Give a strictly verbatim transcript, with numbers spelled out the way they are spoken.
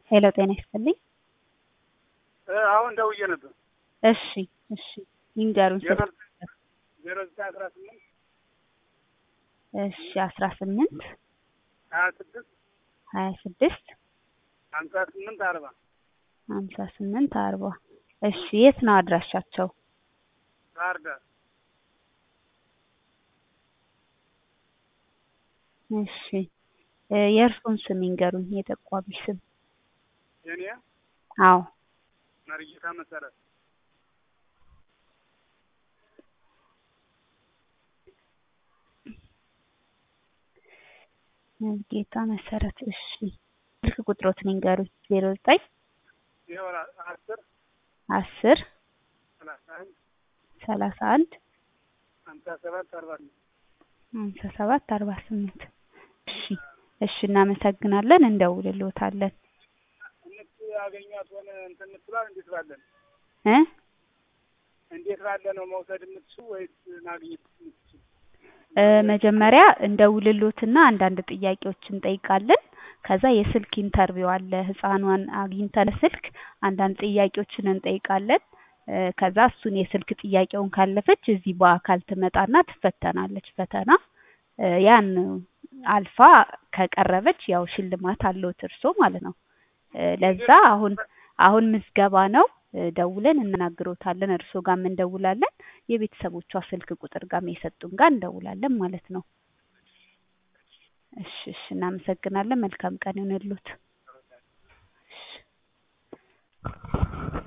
ሄሎ ጤና ይስጥልኝ። አሁን ደውዬ ነበር። እሺ እሺ ይንገሩኝ። ዜሮ ዘጠኝ አስራ ስምንት እሺ አስራ ስምንት ሀያ ስድስት ሀያ ስድስት ሀምሳ ስምንት አርባ ሀምሳ ስምንት አርባ እሺ የት ነው አድራሻቸው? ባህር ዳር። እሺ የእርሶን ስም ይንገሩኝ፣ የጠቋሚ ስም። የኔ? አዎ መርጌታ መሰረት። መርጌታ መሰረት። እሺ ስልክ ቁጥሮትን ይንገሩኝ። ዜሮ ዘጠኝ አስር አስር ሰላሳ አንድ ሰላሳ አንድ ሀምሳ ሰባት አርባ ስምንት ሀምሳ ሰባት አርባ ስምንት እሺ እሺ እናመሰግናለን፣ እንደውልልዎታለን። እንት ያገኛት ሆነ እንትን የምትባል እንዴት ባለን እ እንዴት ባለ ነው መውሰድ የምትችው ወይስ ማግኘት የምትችው? መጀመሪያ እንደውልልዎትና አንዳንድ ጥያቄዎችን እንጠይቃለን። ከዛ የስልክ ኢንተርቪው አለ። ህፃኗን አግኝተን ስልክ አንዳንድ ጥያቄዎችን እንጠይቃለን። ከዛ እሱን የስልክ ጥያቄውን ካለፈች እዚህ በአካል ትመጣና ትፈተናለች ፈተና። ያን አልፋ ከቀረበች ያው ሽልማት አለዎት እርሶ ማለት ነው። ለዛ አሁን አሁን ምዝገባ ነው። ደውለን እናናግሮታለን። እርሶ ጋርም እንደውላለን። የቤተሰቦቿ ስልክ ቁጥር ጋርም የሰጡን ጋር እንደውላለን ማለት ነው። እሺ እሺ እናመሰግናለን። መልካም ቀን ይሁንልዎት።